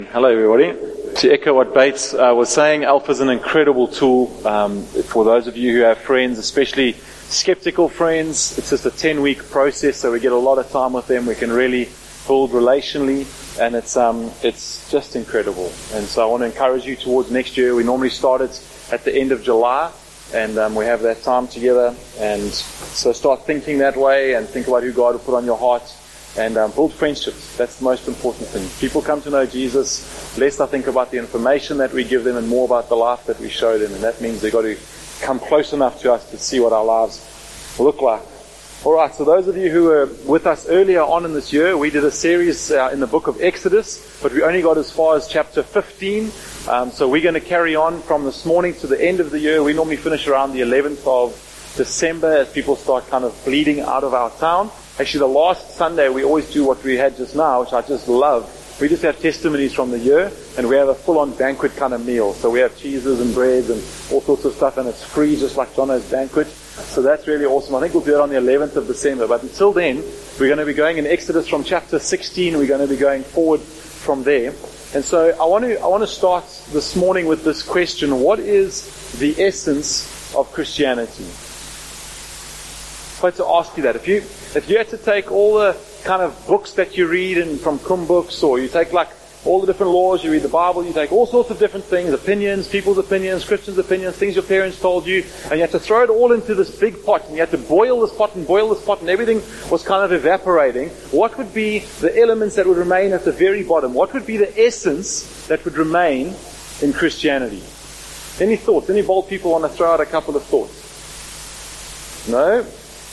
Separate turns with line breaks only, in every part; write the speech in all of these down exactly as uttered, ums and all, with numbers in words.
Hello everybody. To echo what Bates uh, was saying, Alpha is an incredible tool um, for those of you who have friends, especially skeptical friends. It's just a ten-week process, so we get a lot of time with them. We can really build relationally, and it's um, it's just incredible. And so I want to encourage you towards next year. We normally start it at the end of July, and um, we have that time together. And so start thinking that way, and think about who God will put on your heart. And um, build friendships. That's the most important thing. People come to know Jesus, less I think about the information that we give them and more about the life that we show them. And that means they've got to come close enough to us to see what our lives look like. Alright, so those of you who were with us earlier on in this year, we did a series uh, in the book of Exodus, but we only got as far as chapter fifteen. Um, so we're going to carry on from this morning to the end of the year. We normally finish around the eleventh of December as people start kind of bleeding out of our town. Actually, the last Sunday, we always do what we had just now, which I just love. We just have testimonies from the year, and we have a full-on banquet kind of meal. So we have cheeses and breads and all sorts of stuff, and it's free, just like Jono's banquet. So that's really awesome. I think we'll do it on the eleventh of December. But until then, we're going to be going in Exodus from chapter sixteen. We're going to be going forward from there. And so I want to I want to start this morning with this question: what is the essence of Christianity? I'd like to ask you that. If you if you had to take all the kind of books that you read in, from Kum books, or you take like all the different laws, you read the Bible, you take all sorts of different things, opinions, people's opinions, Christians' opinions, things your parents told you, and you had to throw it all into this big pot, and you had to boil this pot and boil this pot, and everything was kind of evaporating. What would be the elements that would remain at the very bottom? What would be the essence that would remain in Christianity? Any thoughts? Any bold people want to throw out a couple of thoughts? No?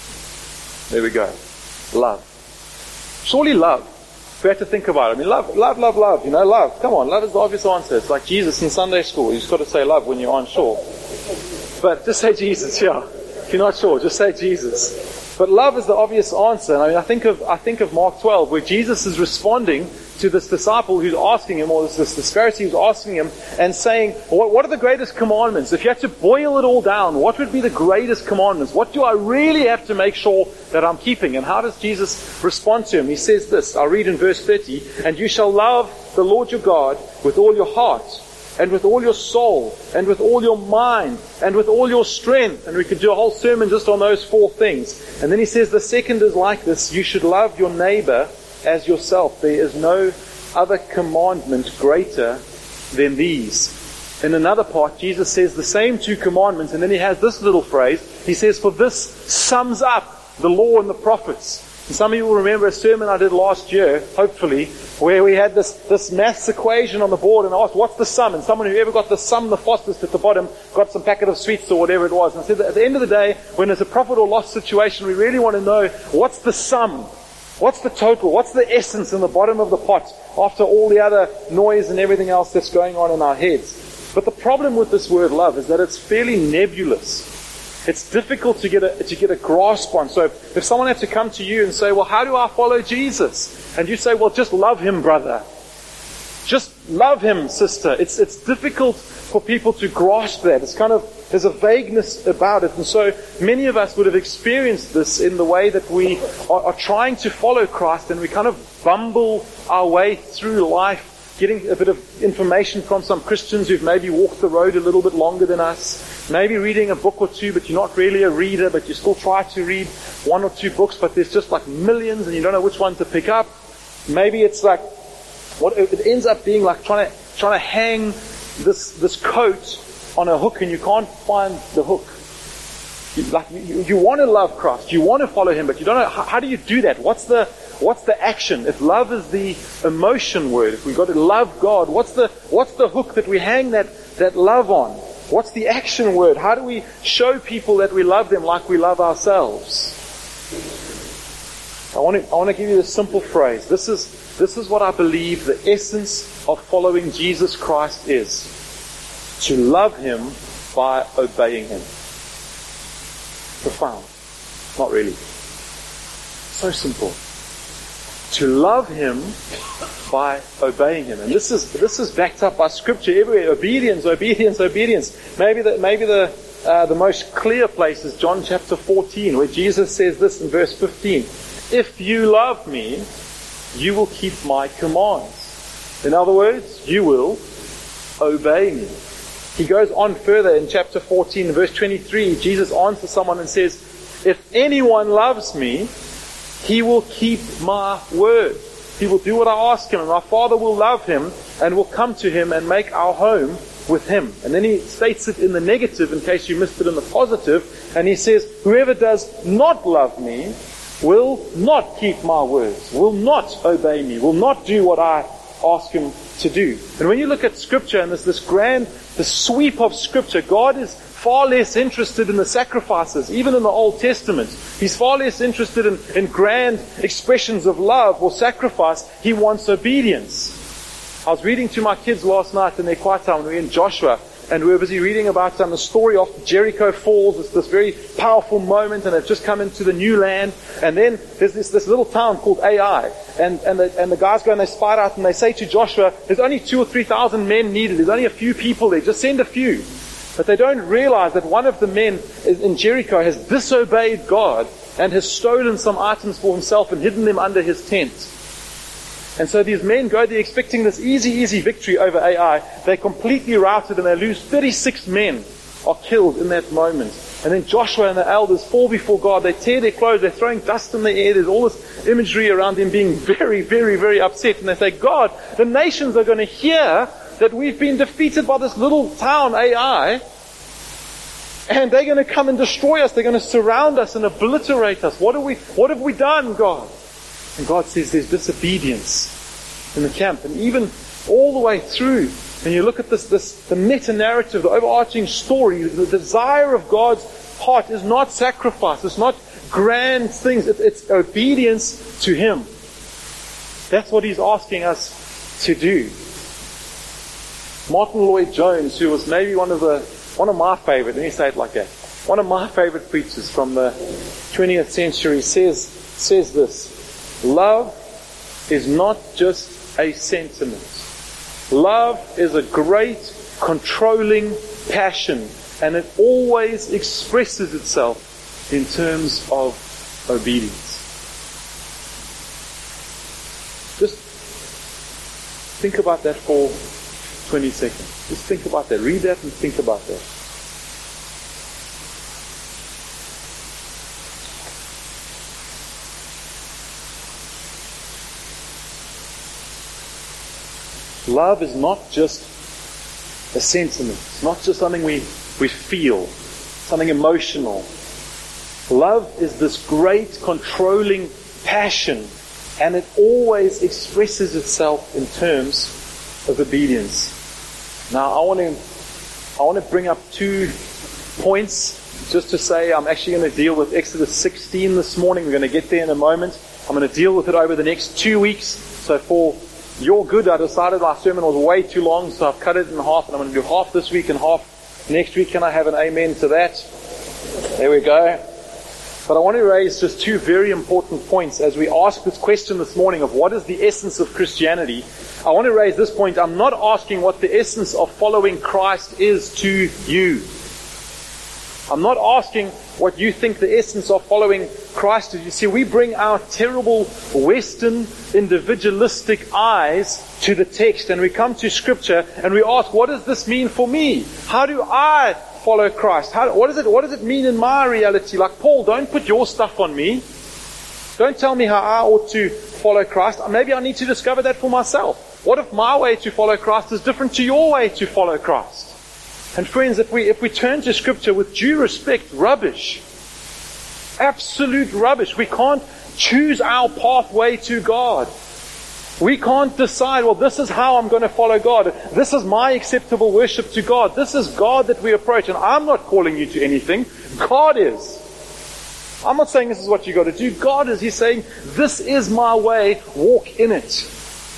There we go. Love. Surely love. If we had to think about it. I mean, love, love, love, love. You know, love. Come on, love is the obvious answer. It's like Jesus in Sunday school. You just got to say love when you aren't sure. But just say Jesus, yeah. If you're not sure, just say Jesus. But love is the obvious answer. And I mean, I think of I think of Mark twelve, where Jesus is responding to this disciple who's asking him, or this, this, this Pharisee who's asking him, and saying, what, what are the greatest commandments? If you had to boil it all down, what would be the greatest commandments? What do I really have to make sure that I'm keeping? And how does Jesus respond to him? He says this, I'll read in verse thirty, and you shall love the Lord your God with all your heart, and with all your soul, and with all your mind, and with all your strength. And we could do a whole sermon just on those four things. And then he says the second is like this, you should love your neighbor as yourself. There is no other commandment greater than these. In another part, Jesus says the same two commandments, and then he has this little phrase. He says, for this sums up the law and the prophets. And some of you will remember a sermon I did last year, hopefully, where we had this, this maths equation on the board and asked, what's the sum? And someone who ever got the sum the fastest at the bottom got some packet of sweets or whatever it was. And I said that at the end of the day, when there's a profit or loss situation, we really want to know, what's the sum? What's the total? What's the essence in the bottom of the pot after all the other noise and everything else that's going on in our heads? But the problem with this word love is that it's fairly nebulous. It's difficult to get a, to get a grasp on. So if someone had to come to you and say, well, how do I follow Jesus? And you say, well, just love him, brother. Just love him, sister. It's, it's difficult for people to grasp that. It's kind of, there's a vagueness about it. And so many of us would have experienced this in the way that we are, are trying to follow Christ, and we kind of bumble our way through life, getting a bit of information from some Christians who've maybe walked the road a little bit longer than us. Maybe reading a book or two, but you're not really a reader, but you still try to read one or two books, but there's just like millions and you don't know which one to pick up. Maybe it's like, what it ends up being like trying to, trying to hang this, this coat on a hook, and you can't find the hook. You, like you, you want to love Christ, you want to follow him, but you don't know, how, how do you do that? What's the, what's the action? If love is the emotion word, if we've got to love God, what's the, what's the hook that we hang that, that love on? What's the action word? How do we show people that we love them like we love ourselves? I want to, I want to give you this simple phrase. This is, this is what I believe the essence of following Jesus Christ is. To love him by obeying him. Profound. Not really. So simple. To love him by obeying him. And this is this is backed up by scripture everywhere. Obedience, obedience, obedience. Maybe the maybe the uh, the most clear place is John chapter fourteen, where Jesus says this in verse fifteen. If you love me, you will keep my commands. In other words, you will obey me. He goes on further in chapter fourteen, verse twenty-three. Jesus answers someone and says, if anyone loves me, he will keep my word. He will do what I ask him, and my Father will love him and will come to him and make our home with him. And then he states it in the negative in case you missed it in the positive. And he says, whoever does not love me will not keep my words, will not obey me, will not do what I ask him to do. And when you look at Scripture and there's this grand, the sweep of Scripture, God is far less interested in the sacrifices, even in the Old Testament. He's far less interested in, in grand expressions of love or sacrifice. He wants obedience. I was reading to my kids last night in their quiet time. We were in Joshua, and we were busy reading about um, the story of Jericho falls. It's this very powerful moment, and they've just come into the new land. And then there's this, this little town called Ai. And, and, the, and the guys go and they spy out, and they say to Joshua, there's only two or three thousand men needed. There's only a few people there. Just send a few. But they don't realize that one of the men in Jericho has disobeyed God and has stolen some items for himself and hidden them under his tent. And so these men go there expecting this easy, easy victory over Ai. They're completely routed and they lose. thirty-six men are killed in that moment. And then Joshua and the elders fall before God. They tear their clothes. They're throwing dust in the air. There's all this imagery around them being very, very, very upset. And they say, God, the nations are going to hear that we've been defeated by this little town, Ai, and they're going to come and destroy us. They're going to surround us and obliterate us. What have we, what have we done, God? And God says there's disobedience in the camp. And even all the way through, when you look at this, this the meta-narrative, the overarching story, the desire of God's heart is not sacrifice. It's not grand things. It, it's obedience to Him. That's what He's asking us to do. Martin Lloyd-Jones, who was maybe one of the one of my favorite, let me say it like that, one of my favorite preachers from the twentieth century says says this: love is not just a sentiment. Love is a great controlling passion, and it always expresses itself in terms of obedience. Just think about that for twenty seconds. Just think about that. Read that and think about that. Love is not just a sentiment. It's not just something we, we feel, something emotional. Love is this great controlling passion, and it always expresses itself in terms of obedience. Now I want to I want to bring up two points just to say I'm actually going to deal with Exodus sixteen this morning. We're going to get there in a moment. I'm going to deal with it over the next two weeks. So for your good, I decided our sermon was way too long, so I've cut it in half, and I'm going to do half this week and half next week. Can I have an amen to that? There we go. But I want to raise just two very important points as we ask this question this morning of what is the essence of Christianity. I want to raise this point. I'm not asking what the essence of following Christ is to you. I'm not asking what you think the essence of following Christ is. You see, we bring our terrible Western individualistic eyes to the text, and we come to Scripture and we ask, what does this mean for me? How do I follow Christ? How, what, is it, what does it mean in my reality? Like, Paul, don't put your stuff on me. Don't tell me how I ought to follow Christ. Maybe I need to discover that for myself. What if my way to follow Christ is different to your way to follow Christ? And friends, if we if we turn to Scripture with due respect, rubbish. Absolute rubbish. We can't choose our pathway to God. We can't decide, well, this is how I'm going to follow God. This is my acceptable worship to God. This is God that we approach. And I'm not calling you to anything. God is. I'm not saying this is what you got to do. God is. He's saying, this is my way. Walk in it.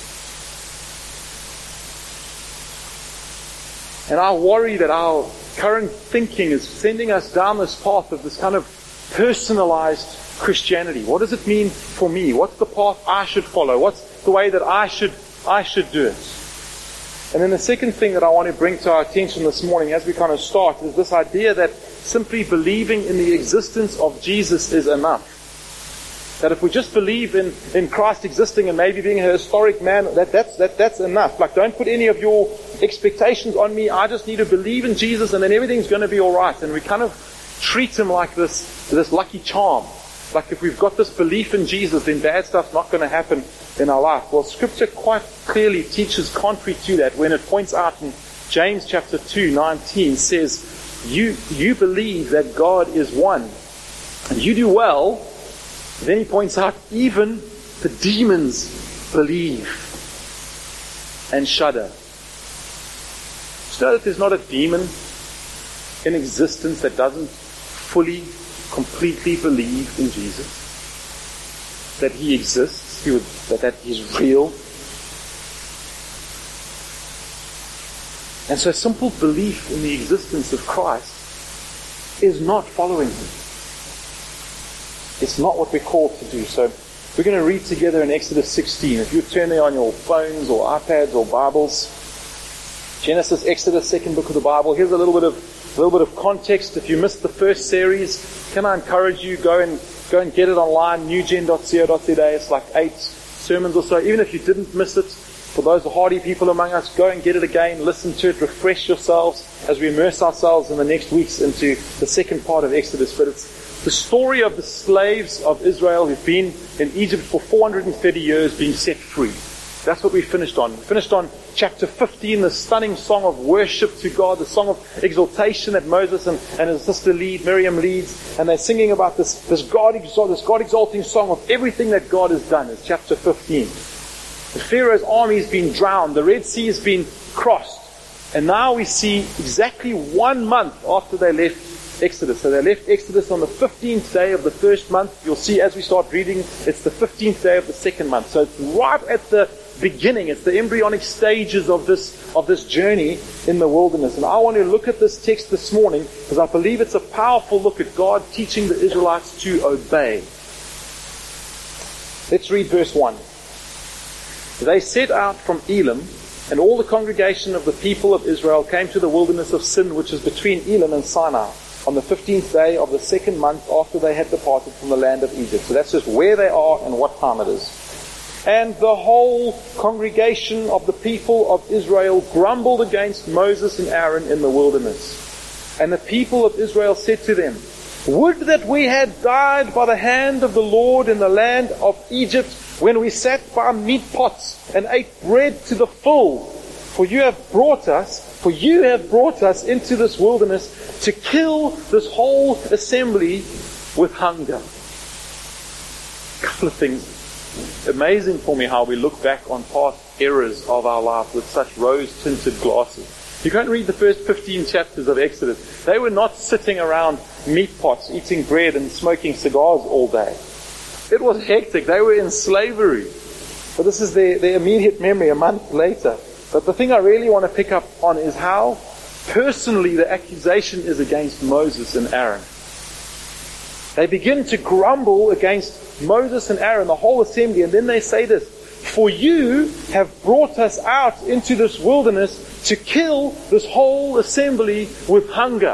And I worry that our current thinking is sending us down this path of this kind of personalized Christianity. What does it mean for me? What's the path I should follow? What's the way that I should I should do it? And then the second thing that I want to bring to our attention this morning as we kind of start is this idea that simply believing in the existence of Jesus is enough. That if we just believe in, in Christ existing and maybe being a historic man, that, that's, that, that's enough. Like, don't put any of your expectations on me. I just need to believe in Jesus and then everything's going to be alright. And we kind of treat him like this, this lucky charm. Like if we've got this belief in Jesus, then bad stuff's not going to happen in our life. Well, Scripture quite clearly teaches contrary to that when it points out in James chapter two, nineteen says, you, you believe that God is one, and you do well. Then he points out, even the demons believe and shudder. So know that there's not a demon in existence that doesn't fully, completely believe in Jesus, that he exists, he would, that, that he's real. And so simple belief in the existence of Christ is not following him. It's not what we're called to do. So we're going to read together in Exodus sixteen. If you turn there on your phones or iPads or Bibles, Genesis, Exodus, second book of the Bible. Here's a little bit of A little bit of context. If you missed the first series, can I encourage you, go and go and get it online, newgen dot co dot za. It's like eight sermons or so. Even if you didn't miss it, for those hardy people among us, go and get it again, listen to it, refresh yourselves as we immerse ourselves in the next weeks into the second part of Exodus. But it's the story of the slaves of Israel who've been in Egypt for four hundred thirty years being set free. That's what we finished on. We finished on chapter fifteen, the stunning song of worship to God, the song of exaltation that Moses and, and his sister lead, Miriam leads, and they're singing about this, this God exalt, this God exalting song of everything that God has done. It's chapter fifteen. The Pharaoh's army has been drowned, the Red Sea has been crossed, and now we see exactly one month after they left Exodus. So they left Exodus on the fifteenth day of the first month. You'll see as we start reading, it's the fifteenth day of the second month. So it's right at the beginning. It's the embryonic stages of this of this journey in the wilderness. And I want to look at this text this morning because I believe it's a powerful look at God teaching the Israelites to obey. Let's read verse one. They set out from Elim, and all the congregation of the people of Israel came to the wilderness of Sin, which is between Elim and Sinai, on the fifteenth day of the second month after they had departed from the land of Egypt. So that's just where they are and what time it is. And the whole congregation of the people of Israel grumbled against Moses and Aaron in the wilderness. And the people of Israel said to them, "Would that we had died by the hand of the Lord in the land of Egypt, when we sat by meat pots and ate bread to the full. For you have brought us, for you have brought us into this wilderness to kill this whole assembly with hunger." A couple of things. Amazing for me how we look back on past eras of our life with such rose-tinted glasses. You can't read the first fifteen chapters of Exodus. They were not sitting around meat pots, eating bread and smoking cigars all day. It was hectic. They were in slavery. But this is their, their immediate memory a month later. But the thing I really want to pick up on is how personally the accusation is against Moses and Aaron. They begin to grumble against Moses and Aaron, the whole assembly, and then they say this, "For you have brought us out into this wilderness to kill this whole assembly with hunger."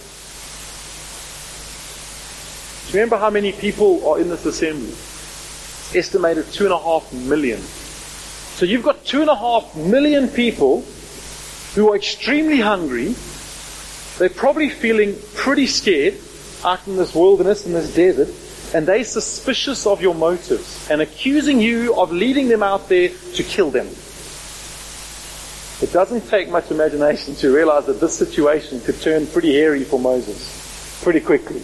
Do you remember how many people are in this assembly? It's estimated two and a half million. So you've got two and a half million people who are extremely hungry. They're probably feeling pretty scared out in this wilderness, in this desert, and they're suspicious of your motives and accusing you of leading them out there to kill them. It doesn't take much imagination to realize that this situation could turn pretty hairy for Moses pretty quickly.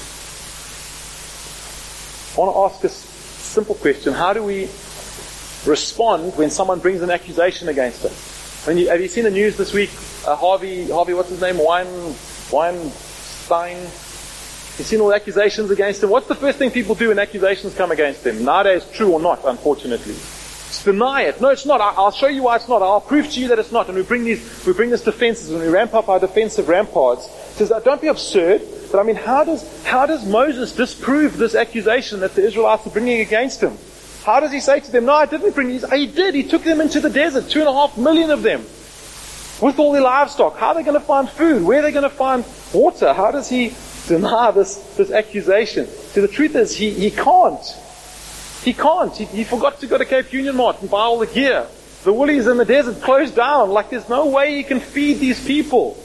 I want to ask a simple question. How do we respond when someone brings an accusation against us? When you, have you seen the news this week? Uh, Harvey, Harvey, what's his name? Wein, Weinstein. You've seen all the accusations against him. What's the first thing people do when accusations come against them? Nowadays, true or not, unfortunately. Just deny it. No, it's not. I, I'll show you why it's not. I'll prove to you that it's not. And we bring these, we bring these defenses, and we ramp up our defensive ramparts. It says, don't be absurd. But I mean, how does, how does Moses disprove this accusation that the Israelites are bringing against him? How does he say to them, "No, I didn't bring these"? He did. He took them into the desert, two and a half million of them, with all their livestock. How are they going to find food? Where are they going to find water? How does he deny this, this accusation? So the truth is, he, he can't. He can't. He, he forgot to go to Cape Union Mart and buy all the gear. The Woolies in the desert closed down. Like, there's no way he can feed these people.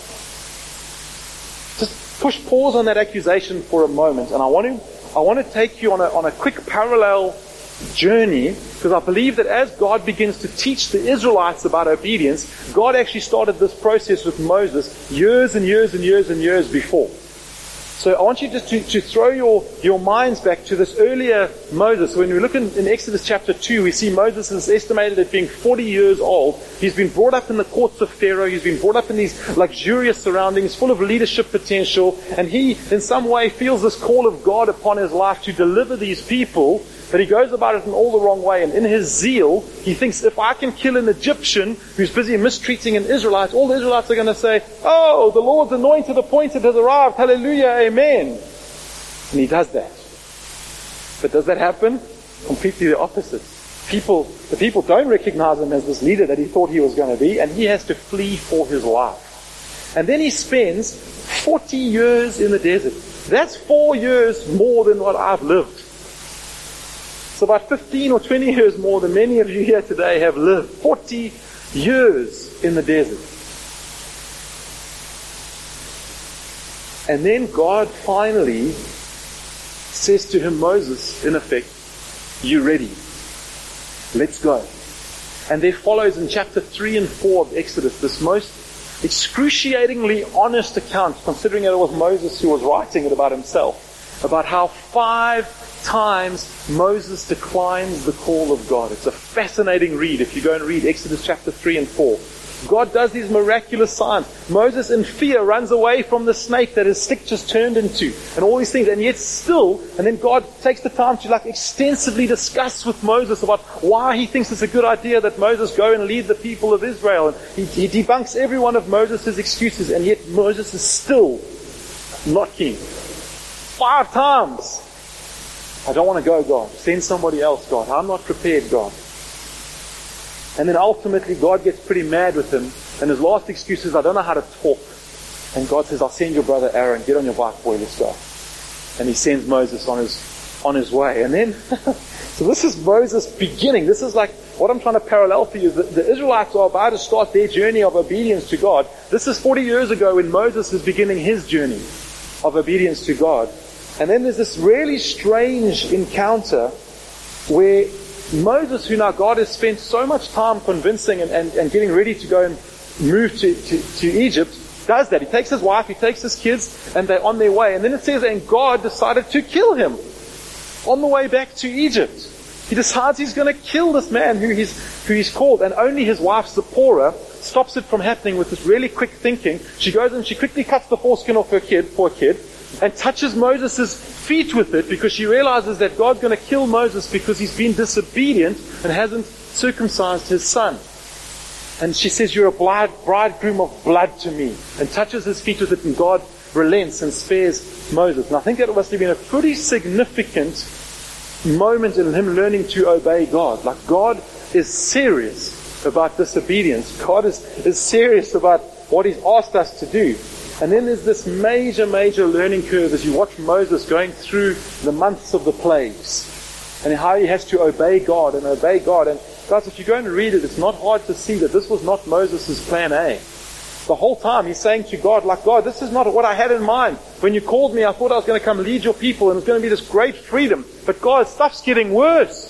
Just push pause on that accusation for a moment, and I want to I want to take you on a on a quick parallel journey, because I believe that as God begins to teach the Israelites about obedience, God actually started this process with Moses years and years and years and years before. So I want you just to, to throw your, your minds back to this earlier Moses. When we look in, in Exodus chapter two, we see Moses is estimated at being forty years old. He's been brought up in the courts of Pharaoh. He's been brought up in these luxurious surroundings, full of leadership potential. And he, in some way, feels this call of God upon his life to deliver these people. But he goes about it in all the wrong way. And in his zeal, he thinks, if I can kill an Egyptian who's busy mistreating an Israelite, all the Israelites are going to say, oh, the Lord's anointed, appointed has arrived. Hallelujah, amen. And he does that. But does that happen? Completely the opposite. People, the people don't recognize him as this leader that he thought he was going to be, and he has to flee for his life. And then he spends forty years in the desert. That's four years more than what I've lived. So about fifteen or twenty years more than many of you here today have lived. forty years in the desert. And then God finally says to him, Moses, in effect, you ready? Let's go. And there follows in chapter three and four of Exodus this most excruciatingly honest account, considering that it was Moses who was writing it about himself, about how five times Moses declines the call of God. It's a fascinating read if you go and read Exodus chapter three and four. God does these miraculous signs. Moses in fear runs away from the snake that his stick just turned into, and all these things, and yet still, and then God takes the time to like extensively discuss with Moses about why he thinks it's a good idea that Moses go and lead the people of Israel, and he, he debunks every one of Moses' excuses, and yet Moses is still not keen. Five times. I don't want to go, God. Send somebody else, God. I'm not prepared, God. And then ultimately God gets pretty mad with him, and his last excuse is, I don't know how to talk. And God says, I'll send your brother Aaron. Get on your bike, boy, let's go. And he sends Moses on his on his way. And then, so this is Moses' beginning. This is like, what I'm trying to parallel for you is that the Israelites are about to start their journey of obedience to God. This is forty years ago when Moses is beginning his journey of obedience to God. And then there's this really strange encounter where Moses, who now God has spent so much time convincing and, and, and getting ready to go and move to, to, to Egypt, does that. He takes his wife, he takes his kids, and they're on their way. And then it says, and God decided to kill him on the way back to Egypt. He decides he's going to kill this man who he's, who he's called, and only his wife Zipporah stops it from happening with this really quick thinking. She goes and she quickly cuts the foreskin off her kid, poor kid, and touches Moses' feet with it, because she realizes that God's going to kill Moses because he's been disobedient and hasn't circumcised his son. And she says, you're a bride, bridegroom of blood to me, and touches his feet with it, and God relents and spares Moses. And I think that must have been a pretty significant moment in him learning to obey God. Like, God is serious about disobedience. God is, is serious about what he's asked us to do. And then there's this major, major learning curve as you watch Moses going through the months of the plagues, and how he has to obey God and obey God. And guys, if you go and read it, it's not hard to see that this was not Moses' plan A. The whole time he's saying to God, like, God, this is not what I had in mind. When you called me, I thought I was going to come lead your people, and it's going to be this great freedom. But God, stuff's getting worse.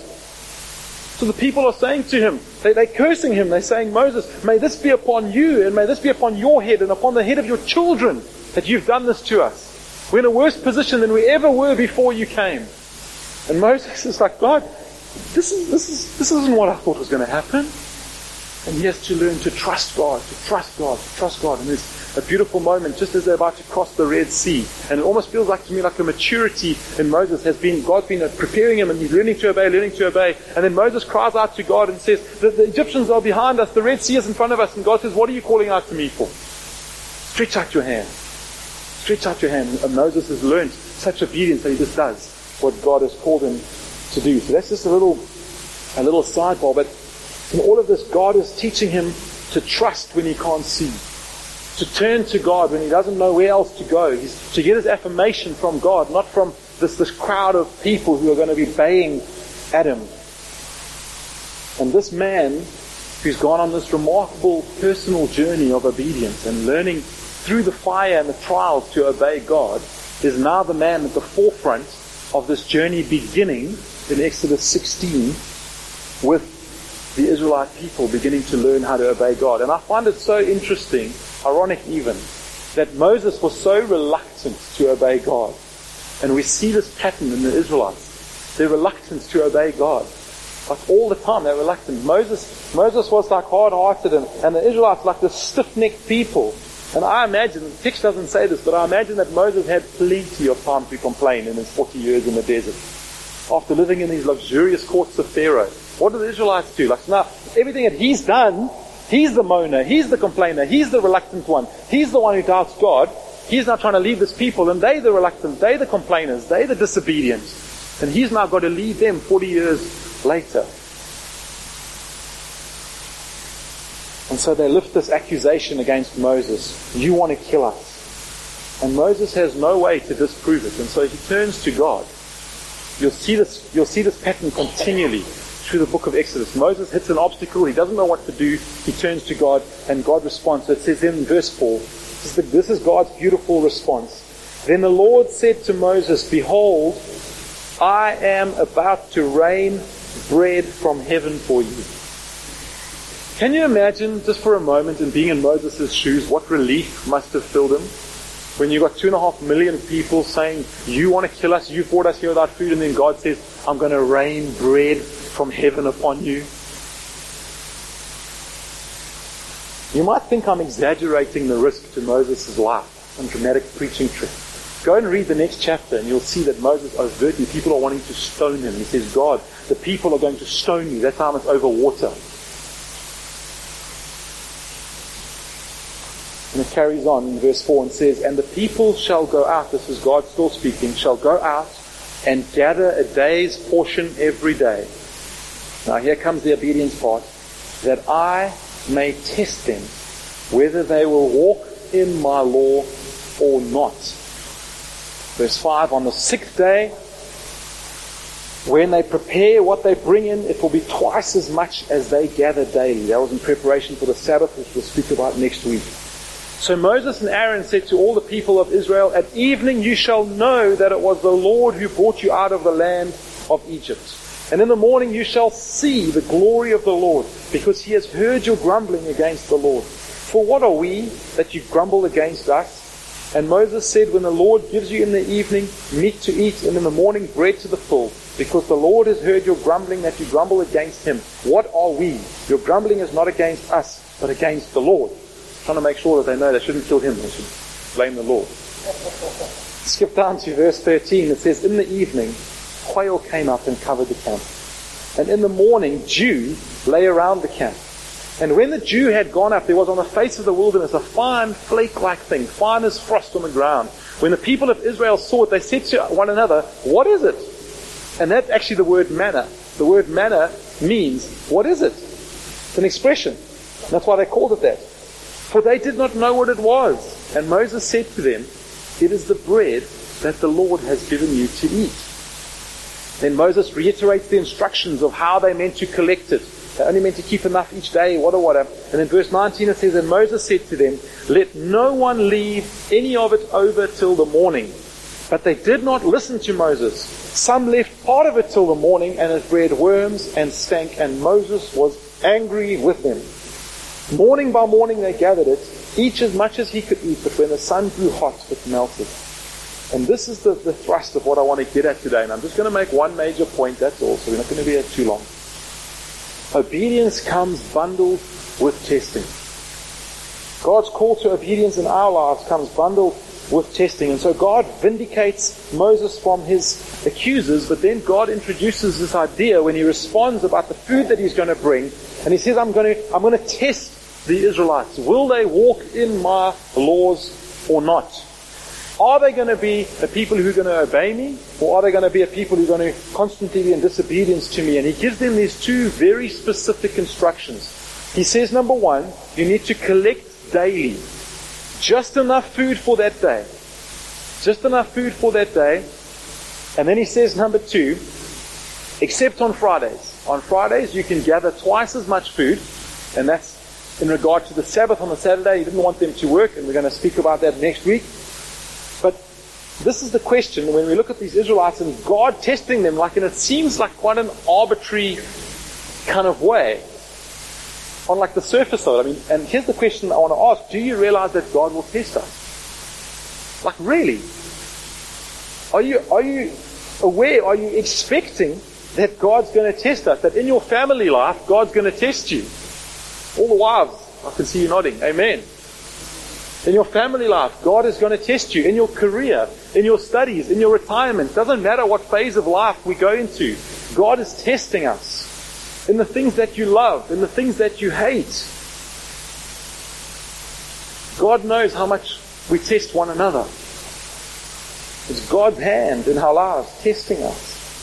So the people are saying to him, they, they're cursing him, they're saying, Moses, may this be upon you, and may this be upon your head, and upon the head of your children, that you've done this to us. We're in a worse position than we ever were before you came. And Moses is like, God, this is this is this isn't what I thought was going to happen. And he has to learn to trust God, to trust God, to trust God. And there's a beautiful moment just as they're about to cross the Red Sea. And it almost feels like to me like a maturity in Moses has been, God's been preparing him, and he's learning to obey, learning to obey. And then Moses cries out to God and says, the, the Egyptians are behind us, the Red Sea is in front of us. And God says, what are you calling out to me for? Stretch out your hand. Stretch out your hand. And Moses has learned such obedience that he just does what God has called him to do. So that's just a little, a little sidebar. But in all of this, God is teaching him to trust when he can't see, to turn to God when he doesn't know where else to go. He's to get his affirmation from God, not from this, this crowd of people who are going to be baying Adam. And this man who's gone on this remarkable personal journey of obedience and learning through the fire and the trials to obey God is now the man at the forefront of this journey beginning in Exodus sixteen with the Israelite people beginning to learn how to obey God. And I find it so interesting, ironic even, that Moses was so reluctant to obey God. And we see this pattern in the Israelites. They're reluctant to obey God. Like all the time, they're reluctant. Moses Moses was like hard-hearted, and, and the Israelites like this stiff-necked people. And I imagine, the text doesn't say this, but I imagine that Moses had plenty of time to complain in his forty years in the desert. After living in these luxurious courts of Pharaoh, what do the Israelites do? Like now, everything that he's done, he's the moaner, he's the complainer, he's the reluctant one, he's the one who doubts God. He's now trying to lead this people, and they the reluctant, they the complainers, they the disobedient. And he's now got to lead them forty years later. And so they lift this accusation against Moses. You want to kill us. And Moses has no way to disprove it. And so he turns to God. You'll see this, you'll see this pattern continually through the book of Exodus. Moses hits an obstacle. He doesn't know what to do. He turns to God, and God responds. So it says in verse four, this is, the, this is God's beautiful response. Then the Lord said to Moses, behold, I am about to rain bread from heaven for you. Can you imagine, just for a moment, in being in Moses' shoes, what relief must have filled him? When you got two and a half million people saying, you want to kill us, you brought us here without food, and then God says, I'm going to rain bread from heaven upon you. You might think I'm exaggerating the risk to Moses' life on dramatic preaching trip. Go and read the next chapter and you'll see that Moses overtly, people are wanting to stone him. He says, God, the people are going to stone me. That time it's over water. And it carries on in verse four and says, and the people shall go out, this is God still speaking, shall go out and gather a day's portion every day. Now here comes the obedience part, that I may test them, whether they will walk in my law or not. Verse five, on the sixth day, when they prepare what they bring in, it will be twice as much as they gather daily. That was in preparation for the Sabbath, which we'll speak about next week. So Moses and Aaron said to all the people of Israel, at evening you shall know that it was the Lord who brought you out of the land of Egypt. And in the morning you shall see the glory of the Lord, because he has heard your grumbling against the Lord. For what are we that you grumble against us? And Moses said, when the Lord gives you in the evening meat to eat, and in the morning bread to the full, because the Lord has heard your grumbling that you grumble against him. What are we? Your grumbling is not against us, but against the Lord. Trying to make sure that they know they shouldn't kill him, they should blame the Lord. Skip down to verse thirteen. It says, in the evening, quail came up and covered the camp. And in the morning, dew lay around the camp. And when the dew had gone up, there was on the face of the wilderness a fine flake-like thing, fine as frost on the ground. When the people of Israel saw it, they said to one another, what is it? And that's actually the word manna. The word manna means, what is it? It's an expression. That's why they called it that. For they did not know what it was. And Moses said to them, it is the bread that the Lord has given you to eat. Then Moses reiterates the instructions of how they meant to collect it. They only meant to keep enough each day, whatever, whatever. And in verse nineteen it says, and Moses said to them, let no one leave any of it over till the morning. But they did not listen to Moses. Some left part of it till the morning, and it bred worms and stank, and Moses was angry with them. Morning by morning they gathered it, each as much as he could eat, but when the sun grew hot, it melted. And this is the, the thrust of what I want to get at today. And I'm just going to make one major point, that's all, so we're not going to be here too long. Obedience comes bundled with testing. God's call to obedience in our lives comes bundled with testing. And so God vindicates Moses from his accusers, but then God introduces this idea when he responds about the food that he's going to bring. And he says, I'm going to, I'm going to test the Israelites. Will they walk in my laws or not? Are they going to be a people who are going to obey me? Or are they going to be a people who are going to constantly be in disobedience to me? And he gives them these two very specific instructions. He says, number one, you need to collect daily. Just enough food for that day. Just enough food for that day. And then he says, number two, except on Fridays. On Fridays, you can gather twice as much food, and that's in regard to the Sabbath on the Saturday. He didn't want them to work, and we're going to speak about that next week. But this is the question when we look at these Israelites and God testing them, like, and it seems like quite an arbitrary kind of way on like the surface of it. I mean, and here's the question I want to ask: do you realize that God will test us? Like, really? Are you are you aware? Are you expecting that God's going to test us? That in your family life, God's going to test you? All the wives, I can see you nodding. Amen. In your family life, God is going to test you. In your career, in your studies, in your retirement. Doesn't matter what phase of life we go into. God is testing us. In the things that you love, in the things that you hate. God knows how much we test one another. It's God's hand in our lives testing us.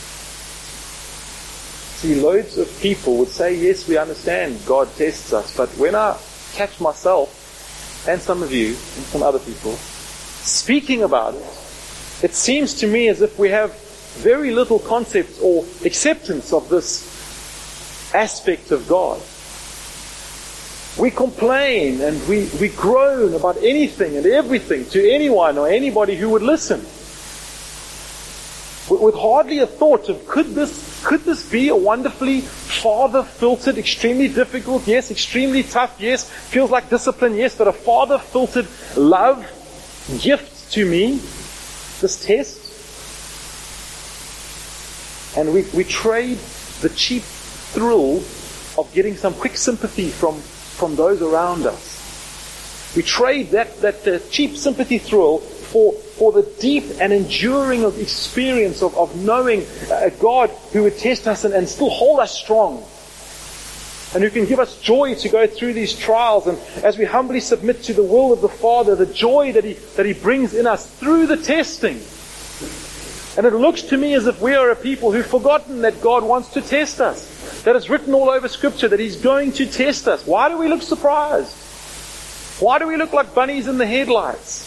See, loads of people would say, yes, we understand God tests us. But when I catch myself, and some of you, and some other people, speaking about it, it seems to me as if we have very little concept or acceptance of this aspect of God. We complain and we, we groan about anything and everything to anyone or anybody who would listen. With, with hardly a thought of, could this could this be a wonderfully Father-filtered, extremely difficult, yes, extremely tough, yes, feels like discipline, yes, but a Father-filtered love gift to me, this test? And we, we trade the cheap thrill of getting some quick sympathy from, from those around us. We trade that, that uh, cheap sympathy thrill for, for the deep and enduring of experience of, of knowing a God who would test us and, and still hold us strong. And who can give us joy to go through these trials. And as we humbly submit to the will of the Father, the joy that He, that He brings in us through the testing. And it looks to me as if we are a people who've forgotten that God wants to test us. That it's written all over Scripture that He's going to test us. Why do we look surprised? Why do we look like bunnies in the headlights?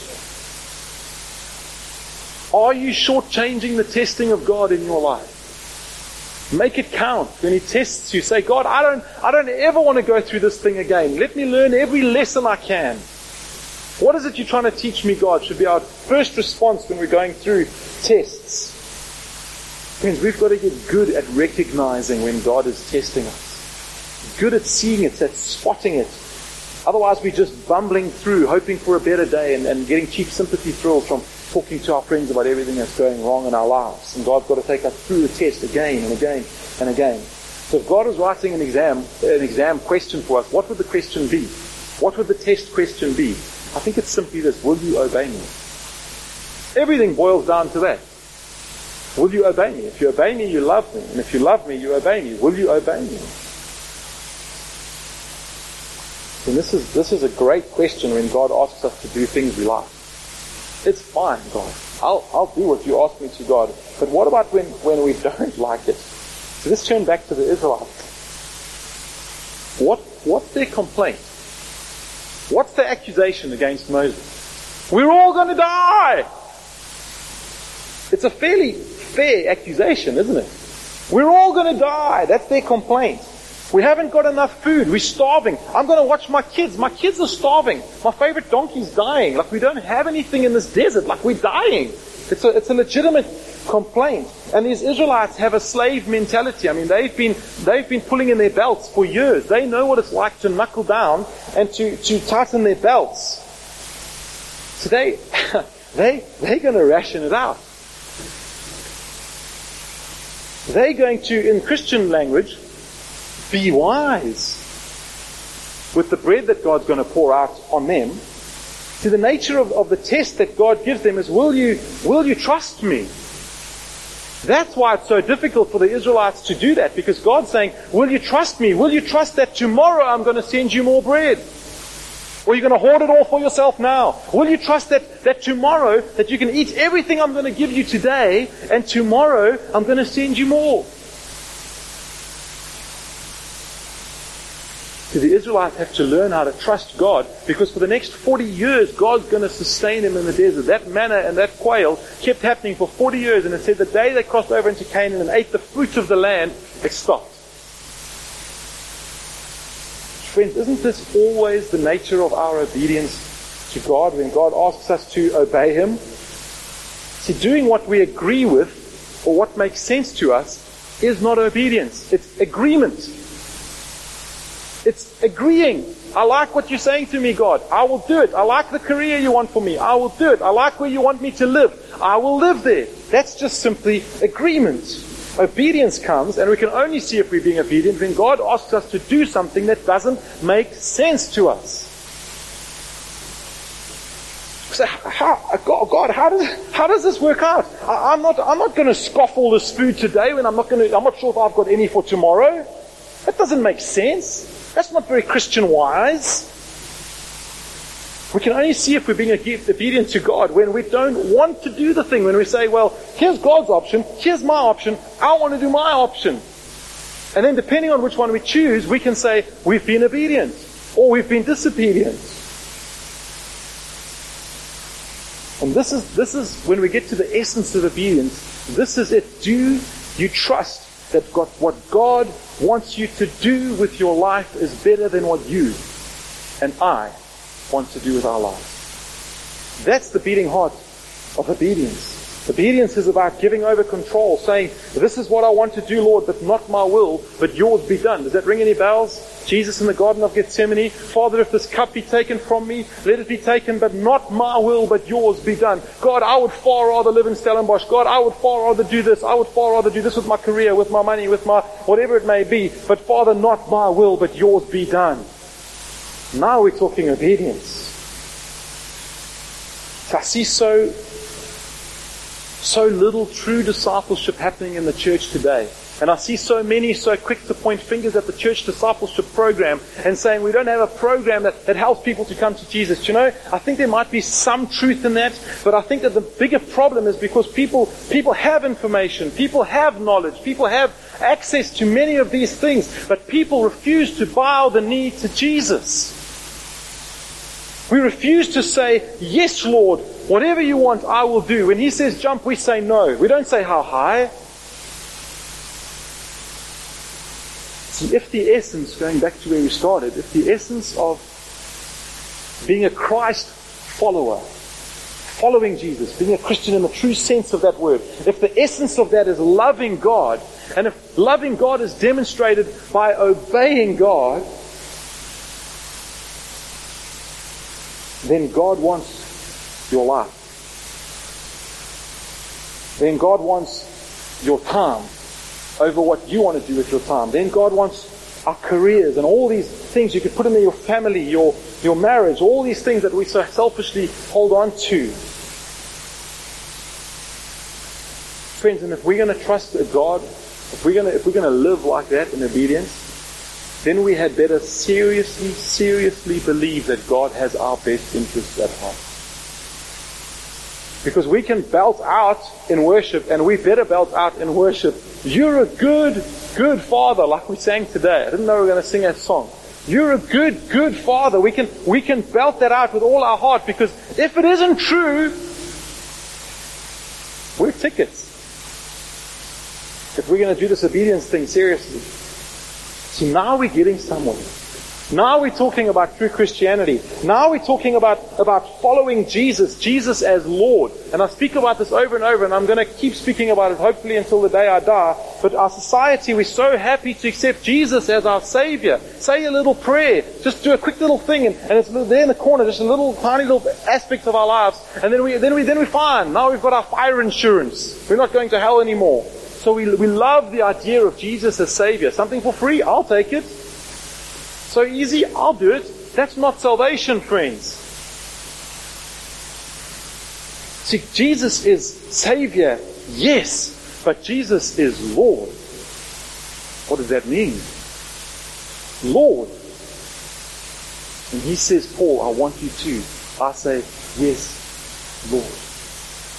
Are you shortchanging the testing of God in your life? Make it count. When He tests you, say, God, I don't, I don't ever want to go through this thing again. Let me learn every lesson I can. What is it you're trying to teach me, God? Should be our first response when we're going through tests. Friends, we've got to get good at recognizing when God is testing us. Good at seeing it, at spotting it. Otherwise we're just bumbling through, hoping for a better day and, and getting cheap sympathy thrills from talking to our friends about everything that's going wrong in our lives. And God's got to take us through the test again and again and again. So if God was writing an exam, an exam question for us, what would the question be? What would the test question be? I think it's simply this: will you obey me? Everything boils down to that. Will you obey me? If you obey me, you love me. And if you love me, you obey me. Will you obey me? And this is this is a great question when God asks us to do things we like. It's fine, God. I'll I'll do what you ask me to, God. But what about when, when we don't like it? So let's turn back to the Israelites. What what's their complaint? What's the accusation against Moses? We're all going to die! It's a fairly fair accusation, isn't it? We're all going to die. That's their complaint. We haven't got enough food. We're starving. I'm going to watch my kids. My kids are starving. My favorite donkey's dying. Like, we don't have anything in this desert. Like, we're dying. It's a, it's a legitimate complaint. And these Israelites have a slave mentality. I mean, they've been, they've been pulling in their belts for years. They know what it's like to knuckle down and to, to tighten their belts. So they, they, they're going to ration it out. They're going to, in Christian language, be wise with the bread that God's going to pour out on them. To the nature of, of the test that God gives them is, will you, will you trust me? That's why it's so difficult for the Israelites to do that, because God's saying, will you trust me? Will you trust that tomorrow I'm going to send you more bread? Or you're going to hoard it all for yourself now? Will you trust that, that tomorrow, that you can eat everything I'm going to give you today, and tomorrow I'm going to send you more? Did the Israelites have to learn how to trust God? Because for the next forty years, God's going to sustain them in the desert. That manna and that quail kept happening for forty years. And it said the day they crossed over into Canaan and ate the fruit of the land, it stopped. Friends, isn't this always the nature of our obedience to God when God asks us to obey Him? See, doing what we agree with or what makes sense to us is not obedience. It's agreement. It's agreeing. I like what you're saying to me, God. I will do it. I like the career you want for me. I will do it. I like where you want me to live. I will live there. That's just simply agreement. Obedience comes, and we can only see if we're being obedient when God asks us to do something that doesn't make sense to us. So, how, God, how does how does this work out? I, I'm not I'm not going to scoff all this food today when I'm not going to. I'm not sure if I've got any for tomorrow. That doesn't make sense. That's not very Christian-wise. We can only see if we're being obedient to God when we don't want to do the thing. When we say, well, here's God's option, here's my option, I want to do my option. And then depending on which one we choose, we can say, we've been obedient, or we've been disobedient. And this is, this is when we get to the essence of obedience, this is it. Do you trust that God, what God wants you to do with your life is better than what you and I want to do with our lives? That's the beating heart of obedience. Obedience is about giving over control, saying, this is what I want to do, Lord, but not my will, but yours be done. Does that ring any bells? Jesus in the Garden of Gethsemane, Father, if this cup be taken from me, let it be taken, but not my will, but yours be done. God, I would far rather live in Stellenbosch. God, I would far rather do this. I would far rather do this with my career, with my money, with my whatever it may be. But Father, not my will, but yours be done. Now we're talking obedience. So I see so, so little true discipleship happening in the church today. And I see so many so quick to point fingers at the church discipleship program and saying we don't have a program that, that helps people to come to Jesus. Do you know, I think there might be some truth in that, but I think that the bigger problem is because people, people have information, people have knowledge, people have access to many of these things, but people refuse to bow the knee to Jesus. We refuse to say, yes, Lord, whatever you want, I will do. When He says jump, we say no. We don't say how high. See, if the essence, going back to where we started, if the essence of being a Christ follower, following Jesus, being a Christian in the true sense of that word, if the essence of that is loving God, and if loving God is demonstrated by obeying God, then God wants your life. Then God wants your time over what you want to do with your time. Then God wants our careers and all these things you could put into your family, your, your marriage, all these things that we so selfishly hold on to. Friends, and if we're going to trust a God, if we're going to, if we're going to live like that in obedience, then we had better seriously, seriously believe that God has our best interests at heart. Because we can belt out in worship, and we better belt out in worship, you're a good, good Father, like we sang today. I didn't know we were going to sing that song. You're a good, good Father. We can, we can belt that out with all our heart, because if it isn't true, we're tickets. If we're going to do this obedience thing seriously. See, now we're getting somewhere. Now we're talking about true Christianity. Now we're talking about, about following Jesus, Jesus as Lord. And I speak about this over and over, and I'm going to keep speaking about it hopefully until the day I die. But our society, we're so happy to accept Jesus as our Savior. Say a little prayer. Just do a quick little thing, and, and it's there in the corner, just a little tiny little aspect of our lives. And then we, then we, then we're fine. Now we've got our fire insurance. We're not going to hell anymore. So we, we love the idea of Jesus as Savior. Something for free, I'll take it. So easy, I'll do it. That's not salvation, friends. See, Jesus is Savior, yes, but Jesus is Lord. What does that mean? Lord. And He says, Paul, I want you to. I say, yes, Lord.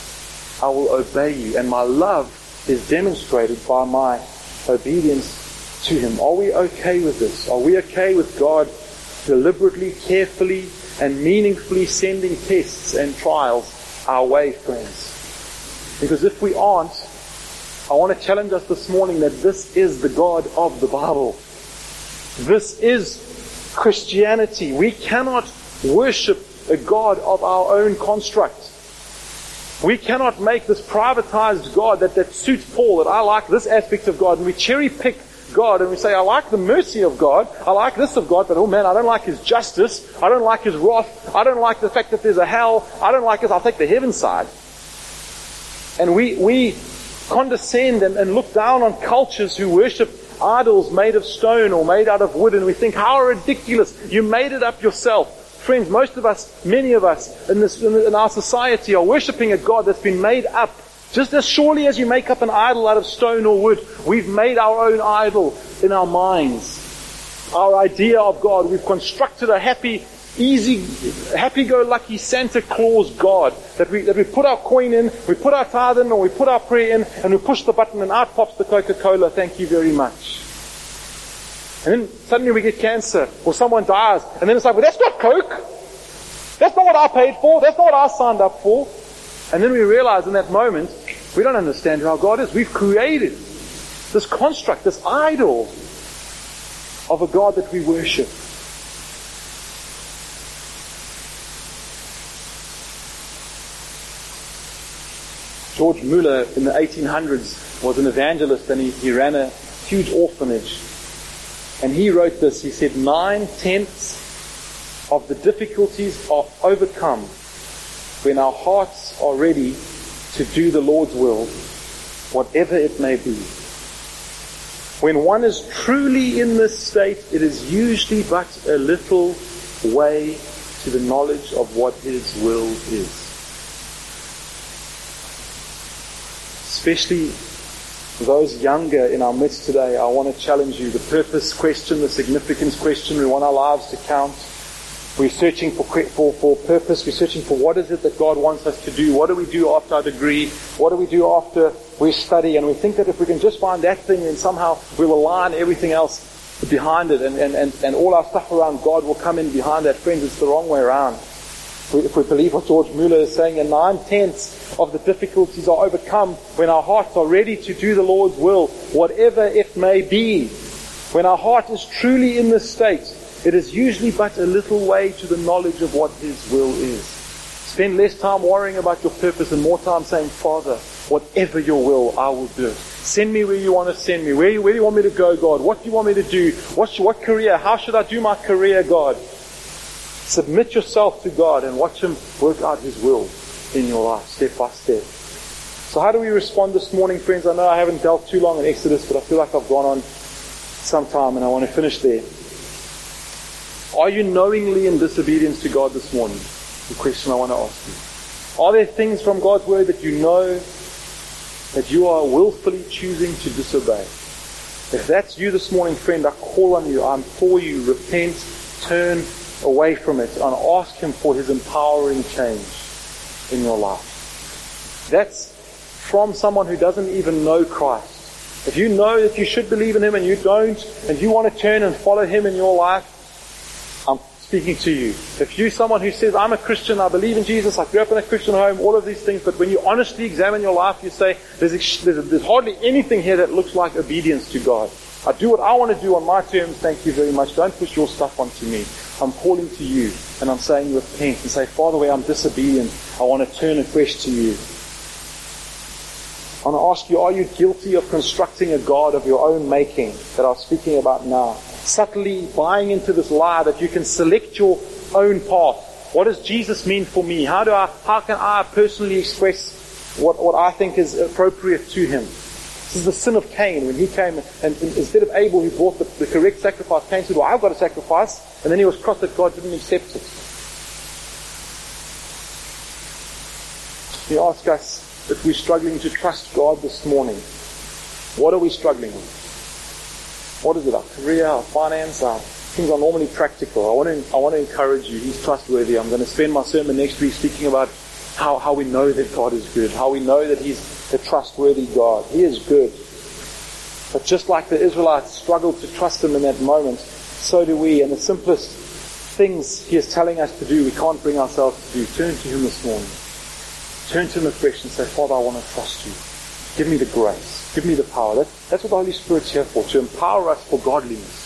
I will obey you, and my love is demonstrated by my obedience to Him? Are we okay with this? Are we okay with God deliberately, carefully, and meaningfully sending tests and trials our way, friends? Because if we aren't, I want to challenge us this morning that this is the God of the Bible. This is Christianity. We cannot worship a God of our own construct. We cannot make this privatized God that, that suits Paul, that I like this aspect of God, and we cherry pick God and we say, I like the mercy of God, I like this of God, but oh man, I don't like His justice, I don't like His wrath, I don't like the fact that there's a hell, I don't like it, I'll take the heaven side. And we, we condescend and, and look down on cultures who worship idols made of stone or made out of wood, and we think, how ridiculous, you made it up yourself. Friends, most of us, many of us in, this, in our society are worshipping a God that's been made up. Just as surely as you make up an idol out of stone or wood, we've made our own idol in our minds. Our idea of God, we've constructed a happy, easy, happy-go-lucky Santa Claus God that we, that we put our coin in, we put our tithe in, or we put our prayer in, and we push the button and out pops the Coca-Cola, thank you very much. And then suddenly we get cancer, or someone dies, and then it's like, well, that's not Coke. That's not what I paid for. That's not what I signed up for. And then we realize in that moment, we don't understand who our God is. We've created this construct, this idol of a God that we worship. George Muller in the eighteen hundreds was an evangelist, and he, he ran a huge orphanage. And he wrote this, he said, nine-tenths of the difficulties are overcome when our hearts are ready to do the Lord's will, whatever it may be. When one is truly in this state, it is usually but a little way to the knowledge of what His will is. Especially those younger in our midst today, I want to challenge you. The purpose question, the significance question, we want our lives to count. We're searching for, for, for purpose. We're searching for what is it that God wants us to do. What do we do after our degree? What do we do after we study? And we think that if we can just find that thing, then somehow we'll align everything else behind it. And, and, and, and all our stuff around God will come in behind that. Friends, it's the wrong way around. If we, if we believe what George Muller is saying, and nine-tenths of the difficulties are overcome when our hearts are ready to do the Lord's will, whatever it may be. When our heart is truly in this state, it is usually but a little way to the knowledge of what His will is. Spend less time worrying about your purpose and more time saying, Father, whatever your will, I will do it. Send me where you want to send me. Where, where do you want me to go, God? What do you want me to do? What, what career? How should I do my career, God? Submit yourself to God and watch Him work out His will in your life, step by step. So how do we respond this morning, friends? I know I haven't dealt too long in Exodus, but I feel like I've gone on some time and I want to finish there. Are you knowingly in disobedience to God this morning? The question I want to ask you. Are there things from God's Word that you know that you are willfully choosing to disobey? If that's you this morning, friend, I call on you, I implore you, repent, turn away from it, and ask Him for His empowering change in your life. That's from someone who doesn't even know Christ. If you know that you should believe in Him and you don't, and you want to turn and follow Him in your life, I'm speaking to you. If you're someone who says, I'm a Christian, I believe in Jesus, I grew up in a Christian home, all of these things, but when you honestly examine your life, you say, there's, there's, there's hardly anything here that looks like obedience to God. I do what I want to do on my terms, thank you very much. Don't push your stuff onto me. I'm calling to you, and I'm saying repent, and say, Father, where I'm disobedient, I want to turn afresh to you. I want to ask you, are you guilty of constructing a God of your own making that I was speaking about now? Subtly buying into this lie that you can select your own path. What does Jesus mean for me? How do I, how can I personally express what, what I think is appropriate to Him? This is the sin of Cain. When he came and, and instead of Abel, who brought the, the correct sacrifice, Cain said, well, I've got a sacrifice. And then he was cross that God didn't accept it. He asked us if we're struggling to trust God this morning. What are we struggling with? What is it? Our career, our finance, our things are normally practical. I want to, I want to encourage you. He's trustworthy. I'm going to spend my sermon next week speaking about how, how we know that God is good, how we know that He's a trustworthy God. He is good. But just like the Israelites struggled to trust Him in that moment, so do we. And the simplest things He is telling us to do, we can't bring ourselves to do. Turn to Him this morning. Turn to Him afresh and say, Father, I want to trust You. Give me the grace. Give me the power. That, that's what the Holy Spirit's here for, to empower us for godliness.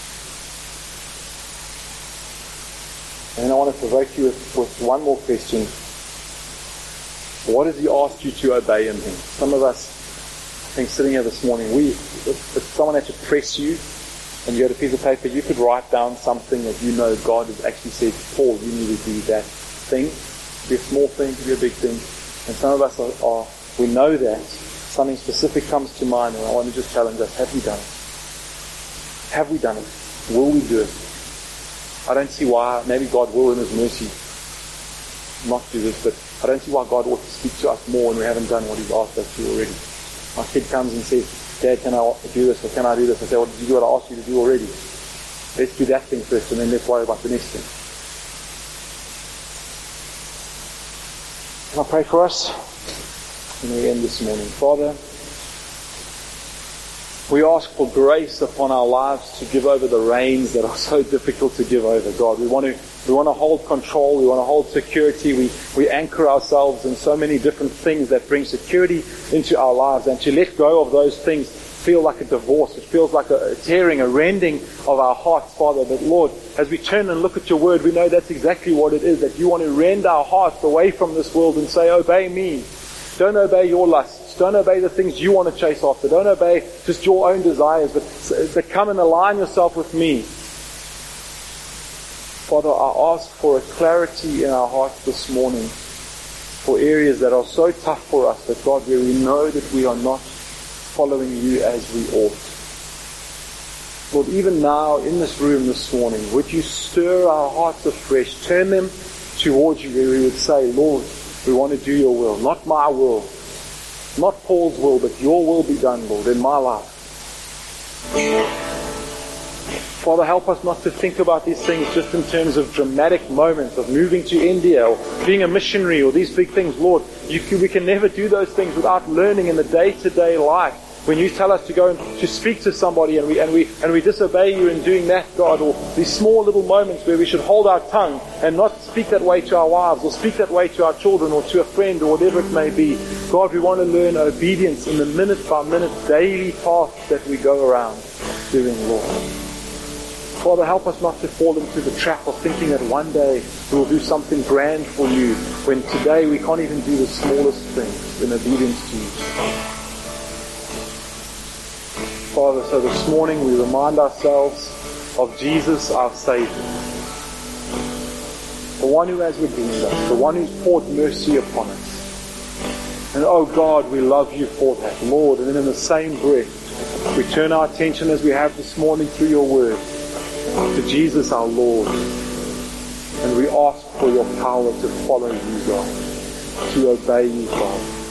And then I want to provoke you with, with one more question. What has He asked you to obey in Him? Some of us, I think, sitting here this morning, we, if, if someone had to press you and you had a piece of paper, you could write down something that you know God has actually said, Paul, you need to do that thing. It could be a small thing, it could be a big thing. And some of us are, are we know that. Something specific comes to mind, and I want to just challenge us, have we done it? Have we done it? Will we do it? I don't see why, maybe God will in His mercy not do this, but I don't see why God ought to speak to us more when we haven't done what He's asked us to already. My kid comes and says, Dad, can I do this or can I do this? I say, well, did you do what I asked you to do already? Let's do that thing first and then let's worry about the next thing. Can I pray for us? And we end this morning. Father, we ask for grace upon our lives to give over the reins that are so difficult to give over, God. We want to we want to hold control. We want to hold security. We, we anchor ourselves in so many different things that bring security into our lives. And to let go of those things feel like a divorce. It feels like a, a tearing, a rending of our hearts, Father. But Lord, as we turn and look at Your Word, we know that's exactly what it is, that You want to rend our hearts away from this world and say, obey Me. Don't obey your lusts. Don't obey the things you want to chase after. Don't obey just your own desires, but, but come and align yourself with Me. Father, I ask for a clarity in our hearts this morning for areas that are so tough for us that, God, where we know that we are not following You as we ought. Lord, even now in this room this morning, would You stir our hearts afresh, turn them towards You, where we would say, Lord, we want to do Your will, not my will, not Paul's will, but Your will be done, Lord, in my life. Father, help us not to think about these things just in terms of dramatic moments of moving to India or being a missionary or these big things. Lord, you can, we can never do those things without learning in the day-to-day life. When You tell us to go and to speak to somebody and we and we and we disobey You in doing that, God, or these small little moments where we should hold our tongue and not speak that way to our wives or speak that way to our children or to a friend or whatever it may be. God, we want to learn obedience in the minute-by-minute daily path that we go around doing, Lord. Father, help us not to fall into the trap of thinking that one day we will do something grand for You when today we can't even do the smallest things in obedience to You. Father, so this morning we remind ourselves of Jesus, our Savior, the one who has redeemed us, the one who's poured mercy upon us. And oh God, we love You for that, Lord. And then in the same breath, we turn our attention as we have this morning through Your Word to Jesus our Lord. And we ask for Your power to follow You, God, to obey You, God.